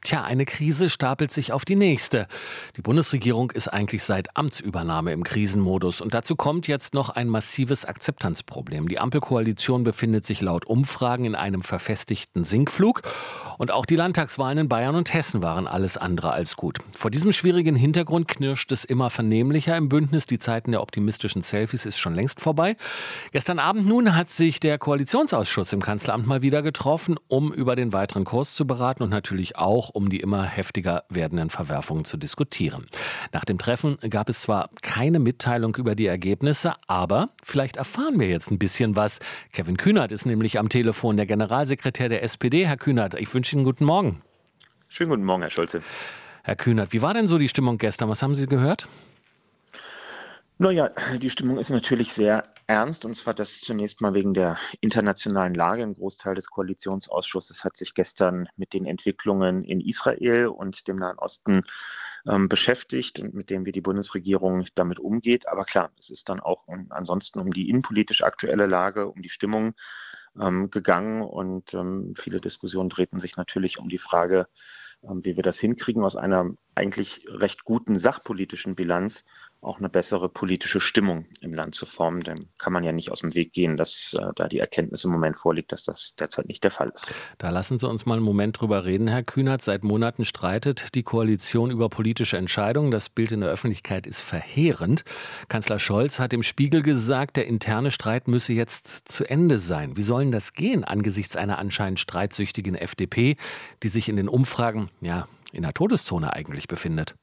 Tja, eine Krise stapelt sich auf die nächste. Die Bundesregierung ist eigentlich seit Amtsübernahme im Krisenmodus. Und dazu kommt jetzt noch ein massives Akzeptanzproblem. Die Ampelkoalition befindet sich laut Umfragen in einem verfestigten Sinkflug. Und auch die Landtagswahlen in Bayern und Hessen waren alles andere als gut. Vor diesem schwierigen Hintergrund knirscht es immer vernehmlicher im Bündnis. Die Zeiten der optimistischen Selfies ist schon längst vorbei. Gestern Abend nun hat sich der Koalitionsausschuss im Kanzleramt mal wieder getroffen, um über den weiteren Kurs zu beraten und natürlich auch, um die immer heftiger werdenden Verwerfungen zu diskutieren. Nach dem Treffen gab es zwar keine Mitteilung über die Ergebnisse, aber vielleicht erfahren wir jetzt ein bisschen was. Kevin Kühnert ist nämlich am Telefon, der Generalsekretär der SPD. Herr Kühnert, ich wünsche Ihnen guten Morgen. Schönen guten Morgen, Herr Scholze. Herr Kühnert, wie war denn so die Stimmung gestern? Was haben Sie gehört? Naja, die Stimmung ist natürlich sehr ernst, und zwar das zunächst mal wegen der internationalen Lage. Ein Großteil des Koalitionsausschusses hat sich gestern mit den Entwicklungen in Israel und dem Nahen Osten beschäftigt und mit dem, wie die Bundesregierung damit umgeht. Aber klar, es ist dann auch ansonsten um die innenpolitisch aktuelle Lage, um die Stimmung gegangen, und viele Diskussionen drehten sich natürlich um die Frage, wie wir das hinkriegen, aus einer eigentlich recht guten sachpolitischen Bilanz auch eine bessere politische Stimmung im Land zu formen. Dann kann man ja nicht aus dem Weg gehen, dass da die Erkenntnis im Moment vorliegt, dass das derzeit nicht der Fall ist. Da lassen Sie uns mal einen Moment drüber reden, Herr Kühnert. Seit Monaten streitet die Koalition über politische Entscheidungen. Das Bild in der Öffentlichkeit ist verheerend. Kanzler Scholz hat im Spiegel gesagt, der interne Streit müsse jetzt zu Ende sein. Wie soll denn das gehen angesichts einer anscheinend streitsüchtigen FDP, die sich in den Umfragen in der Todeszone eigentlich befindet?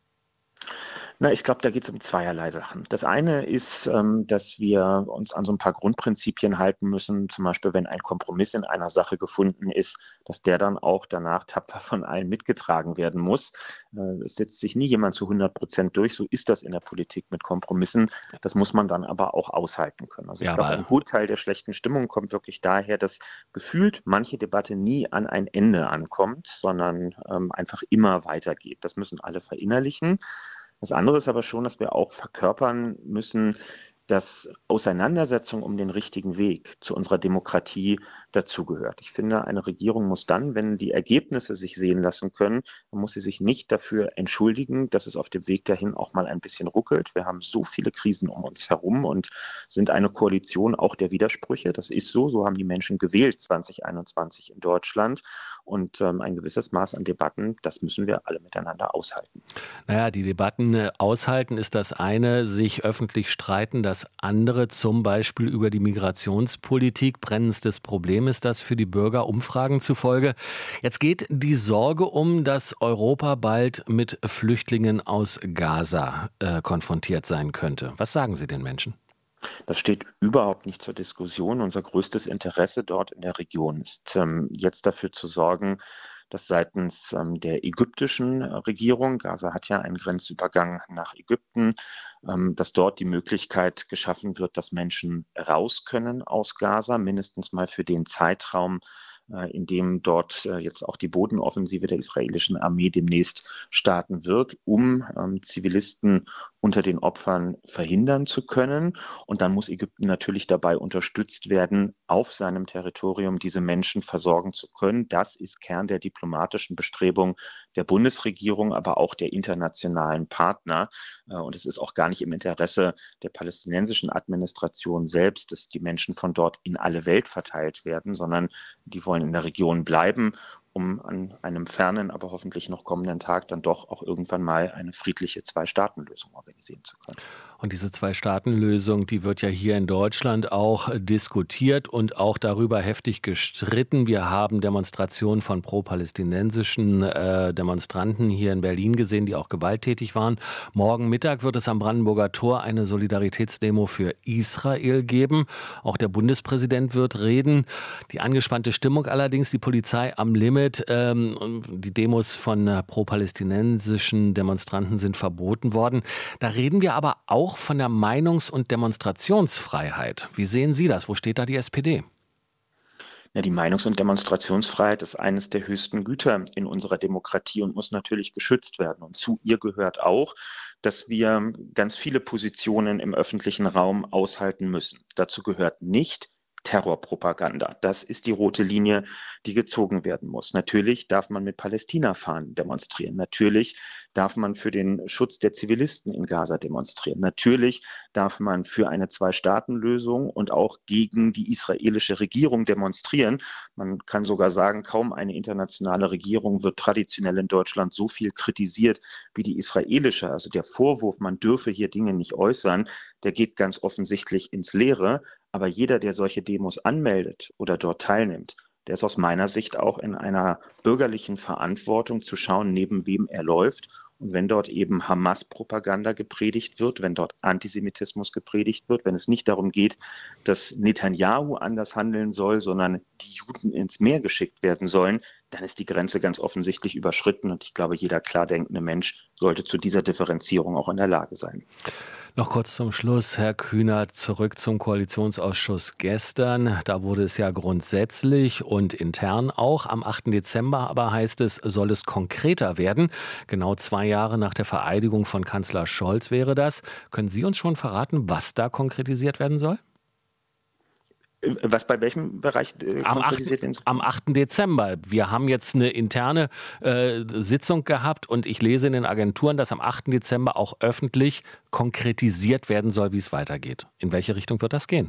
Na, ich glaube, da geht es um zweierlei Sachen. Das eine ist, dass wir uns an so ein paar Grundprinzipien halten müssen. Zum Beispiel, wenn ein Kompromiss in einer Sache gefunden ist, dass der dann auch danach tapfer von allen mitgetragen werden muss. Es setzt sich nie jemand zu 100% durch. So ist das in der Politik mit Kompromissen. Das muss man dann aber auch aushalten können. Also ich glaube, ein Gutteil der schlechten Stimmung kommt wirklich daher, dass gefühlt manche Debatte nie an ein Ende ankommt, sondern einfach immer weitergeht. Das müssen alle verinnerlichen. Das andere ist aber schon, dass wir auch verkörpern müssen, dass Auseinandersetzung um den richtigen Weg zu unserer Demokratie dazugehört. Ich finde, eine Regierung muss dann, wenn die Ergebnisse sich sehen lassen können, dann muss sie sich nicht dafür entschuldigen, dass es auf dem Weg dahin auch mal ein bisschen ruckelt. Wir haben so viele Krisen um uns herum und sind eine Koalition auch der Widersprüche. Das ist so. So haben die Menschen gewählt 2021 in Deutschland. Und ein gewisses Maß an Debatten, das müssen wir alle miteinander aushalten. Naja, die Debatten aushalten ist das eine, sich öffentlich streiten das andere, zum Beispiel über die Migrationspolitik. Brennendstes Problem ist das für die Bürger, Umfragen zufolge. Jetzt geht die Sorge um, dass Europa bald mit Flüchtlingen aus Gaza konfrontiert sein könnte. Was sagen Sie den Menschen? Das steht überhaupt nicht zur Diskussion. Unser größtes Interesse dort in der Region ist, jetzt dafür zu sorgen, dass seitens der ägyptischen Regierung, Gaza hat ja einen Grenzübergang nach Ägypten, dass dort die Möglichkeit geschaffen wird, dass Menschen raus können aus Gaza, mindestens mal für den Zeitraum, in dem dort jetzt auch die Bodenoffensive der israelischen Armee demnächst starten wird, um Zivilisten unter den Opfern verhindern zu können. Und dann muss Ägypten natürlich dabei unterstützt werden, auf seinem Territorium diese Menschen versorgen zu können. Das ist Kern der diplomatischen Bestrebung der Bundesregierung, aber auch der internationalen Partner. Und es ist auch gar nicht im Interesse der palästinensischen Administration selbst, dass die Menschen von dort in alle Welt verteilt werden, sondern die wollen in der Region bleiben, um an einem fernen, aber hoffentlich noch kommenden Tag dann doch auch irgendwann mal eine friedliche Zwei-Staaten-Lösung organisieren zu können. Und diese Zwei-Staaten-Lösung, die wird ja hier in Deutschland auch diskutiert und auch darüber heftig gestritten. Wir haben Demonstrationen von pro-palästinensischen Demonstranten hier in Berlin gesehen, die auch gewalttätig waren. Morgen Mittag wird es am Brandenburger Tor eine Solidaritätsdemo für Israel geben. Auch der Bundespräsident wird reden. Die angespannte Stimmung allerdings, die Polizei am Limit. Die Demos von pro-palästinensischen Demonstranten sind verboten worden. Da reden wir aber auch von der Meinungs- und Demonstrationsfreiheit. Wie sehen Sie das? Wo steht da die SPD? Ja, die Meinungs- und Demonstrationsfreiheit ist eines der höchsten Güter in unserer Demokratie und muss natürlich geschützt werden. Und zu ihr gehört auch, dass wir ganz viele Positionen im öffentlichen Raum aushalten müssen. Dazu gehört nicht Terrorpropaganda. Das ist die rote Linie, die gezogen werden muss. Natürlich darf man mit Palästina-Fahnen demonstrieren. Natürlich darf man für den Schutz der Zivilisten in Gaza demonstrieren. Natürlich darf man für eine Zwei-Staaten-Lösung und auch gegen die israelische Regierung demonstrieren. Man kann sogar sagen, kaum eine internationale Regierung wird traditionell in Deutschland so viel kritisiert wie die israelische. Also der Vorwurf, man dürfe hier Dinge nicht äußern, der geht ganz offensichtlich ins Leere. Aber jeder, der solche Demos anmeldet oder dort teilnimmt, der ist aus meiner Sicht auch in einer bürgerlichen Verantwortung zu schauen, neben wem er läuft. Und wenn dort eben Hamas-Propaganda gepredigt wird, wenn dort Antisemitismus gepredigt wird, wenn es nicht darum geht, dass Netanyahu anders handeln soll, sondern die Juden ins Meer geschickt werden sollen, dann ist die Grenze ganz offensichtlich überschritten. Und ich glaube, jeder klar denkende Mensch sollte zu dieser Differenzierung auch in der Lage sein. Noch kurz zum Schluss, Herr Kühnert, zurück zum Koalitionsausschuss gestern. Da wurde es ja grundsätzlich und intern auch. Am 8. Dezember aber heißt es, soll es konkreter werden. Genau 2 Jahre nach der Vereidigung von Kanzler Scholz wäre das. Können Sie uns schon verraten, was da konkretisiert werden soll? Was bei welchem Bereich konkretisiert werden soll? Am 8. Dezember. Wir haben jetzt eine interne Sitzung gehabt und ich lese in den Agenturen, dass am 8. Dezember auch öffentlich konkretisiert werden soll, wie es weitergeht. In welche Richtung wird das gehen?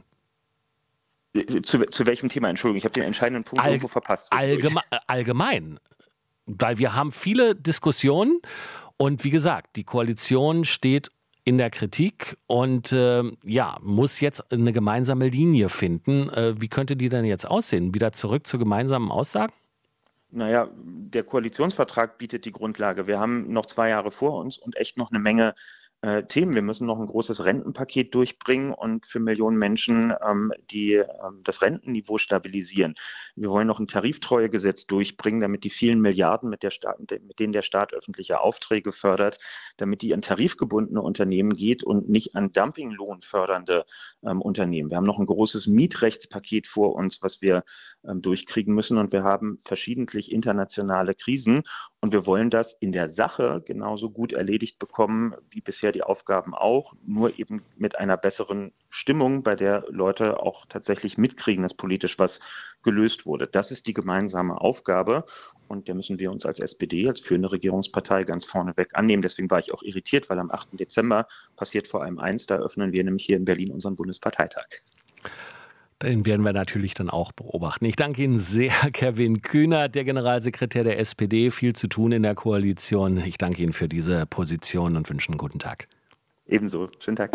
Zu welchem Thema? Entschuldigung, ich habe den entscheidenden Punkt irgendwo verpasst. Allgemein. Weil wir haben viele Diskussionen und wie gesagt, die Koalition steht in der Kritik und muss jetzt eine gemeinsame Linie finden. Wie könnte die denn jetzt aussehen? Wieder zurück zu gemeinsamen Aussagen? Naja, der Koalitionsvertrag bietet die Grundlage. Wir haben noch 2 Jahre vor uns und echt noch eine Menge Themen. Wir müssen noch ein großes Rentenpaket durchbringen und für Millionen Menschen die das Rentenniveau stabilisieren. Wir wollen noch ein Tariftreuegesetz durchbringen, damit die vielen Milliarden, mit denen der Staat öffentliche Aufträge fördert, damit die an tarifgebundene Unternehmen geht und nicht an Dumpinglohn fördernde Unternehmen. Wir haben noch ein großes Mietrechtspaket vor uns, was wir durchkriegen müssen und wir haben verschiedentlich internationale Krisen und wir wollen das in der Sache genauso gut erledigt bekommen wie bisher die Aufgaben auch, nur eben mit einer besseren Stimmung, bei der Leute auch tatsächlich mitkriegen, dass politisch was gelöst wurde. Das ist die gemeinsame Aufgabe und der müssen wir uns als SPD, als führende Regierungspartei ganz vorneweg annehmen. Deswegen war ich auch irritiert, weil am 8. Dezember passiert vor allem eins, da eröffnen wir nämlich hier in Berlin unseren Bundesparteitag. Den werden wir natürlich dann auch beobachten. Ich danke Ihnen sehr, Kevin Kühnert, der Generalsekretär der SPD. Viel zu tun in der Koalition. Ich danke Ihnen für diese Position und wünsche einen guten Tag. Ebenso. Schönen Tag.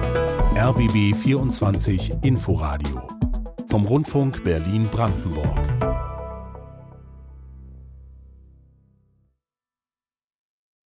RBB 24 Inforadio vom Rundfunk Berlin-Brandenburg.